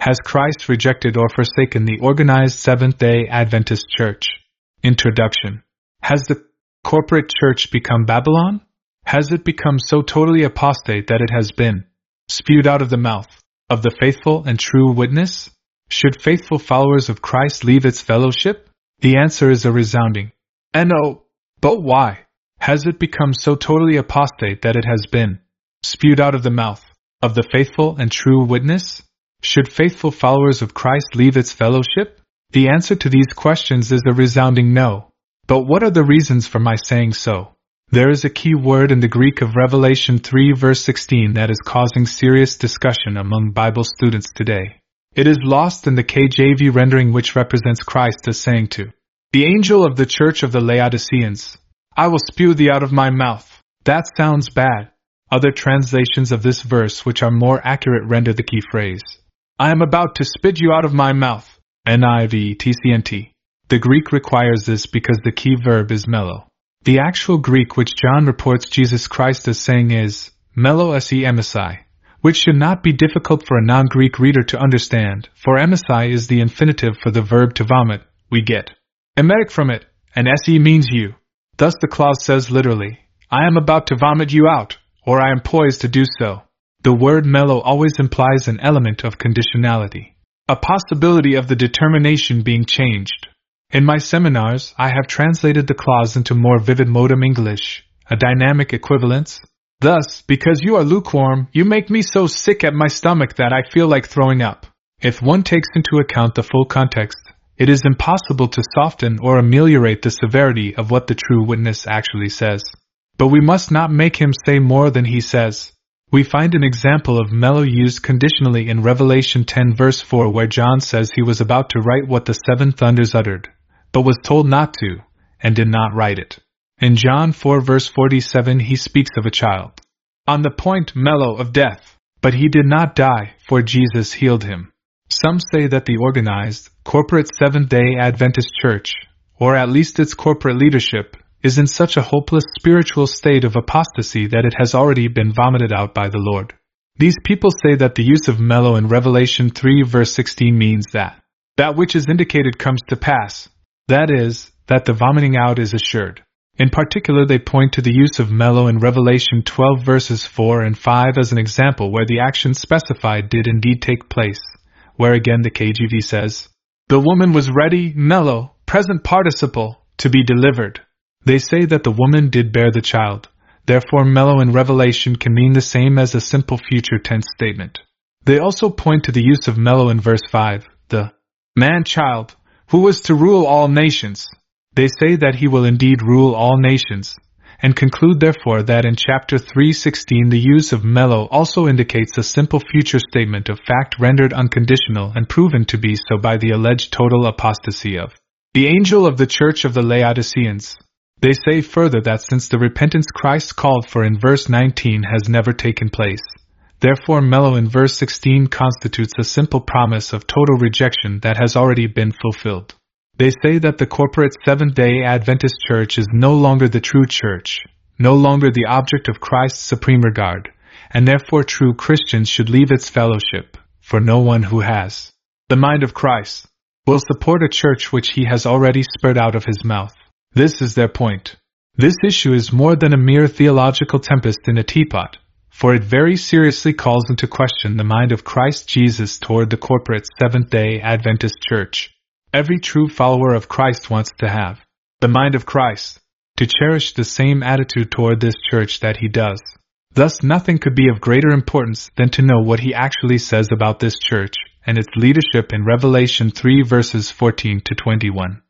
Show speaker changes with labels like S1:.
S1: Has Christ rejected or forsaken the organized Seventh-day Adventist Church? Introduction. Has the corporate church become Babylon? Has it become so totally apostate that it has been spewed out of the mouth of the faithful and true witness? Should faithful followers of Christ leave its fellowship? The answer is a resounding no. But why? Has it become so totally apostate that it has been spewed out of the mouth of the faithful and true witness? Should faithful followers of Christ leave its fellowship? The answer to these questions is a resounding no. But what are the reasons for my saying so? There is a key word in the Greek of Revelation 3 verse 16 that is causing serious discussion among Bible students today. It is lost in the KJV rendering, which represents Christ as saying to the angel of the church of the Laodiceans, "I will spew thee out of my mouth." That sounds bad. Other translations of this verse which are more accurate render the key phrase, "I am about to spit you out of my mouth." NIV, TCNT. The Greek requires this because the key verb is melo. The actual Greek which John reports Jesus Christ as saying is melo se emisai, which should not be difficult for a non-Greek reader to understand, for emisai is the infinitive for the verb to vomit. We get emetic from it, and se means you. Thus the clause says literally, "I am about to vomit you out," or "I am poised to do so." The word melo always implies an element of conditionality, a possibility of the determination being changed. In my seminars, I have translated the clause into more vivid modern English, a dynamic equivalence. Thus, because you are lukewarm, you make me so sick at my stomach that I feel like throwing up. If one takes into account the full context, it is impossible to soften or ameliorate the severity of what the true witness actually says. But we must not make him say more than he says. We find an example of melo used conditionally in Revelation 10 verse 4, where John says he was about to write what the seven thunders uttered, but was told not to, and did not write it. In John 4 verse 47 he speaks of a child on the point melo of death, but he did not die, for Jesus healed him. Some say that the organized, corporate Seventh-day Adventist Church, or at least its corporate leadership, is in such a hopeless spiritual state of apostasy that it has already been vomited out by the Lord. These people say that the use of melo in Revelation 3 verse 16 means that which is indicated comes to pass, that is, that the vomiting out is assured. In particular, they point to the use of melo in Revelation 12 verses 4 and 5 as an example where the action specified did indeed take place, where again the KJV says, "The woman was ready, melo, present participle, to be delivered." They say that the woman did bear the child, therefore melo in Revelation can mean the same as a simple future tense statement. They also point to the use of melo in verse 5, the man-child, who was to rule all nations. They say that he will indeed rule all nations, and conclude therefore that in chapter 3:16 the use of melo also indicates a simple future statement of fact rendered unconditional and proven to be so by the alleged total apostasy of the angel of the church of the Laodiceans. They say further that since the repentance Christ called for in verse 19 has never taken place, therefore melo in verse 16 constitutes a simple promise of total rejection that has already been fulfilled. They say that the corporate Seventh-day Adventist Church is no longer the true church, no longer the object of Christ's supreme regard, and therefore true Christians should leave its fellowship, for no one who has the mind of Christ will support a church which he has already spurred out of his mouth. This is their point. This issue is more than a mere theological tempest in a teapot, for it very seriously calls into question the mind of Christ Jesus toward the corporate Seventh-day Adventist Church. Every true follower of Christ wants to have the mind of Christ, to cherish the same attitude toward this church that he does. Thus nothing could be of greater importance than to know what he actually says about this church and its leadership in Revelation 3 verses 14 to 21.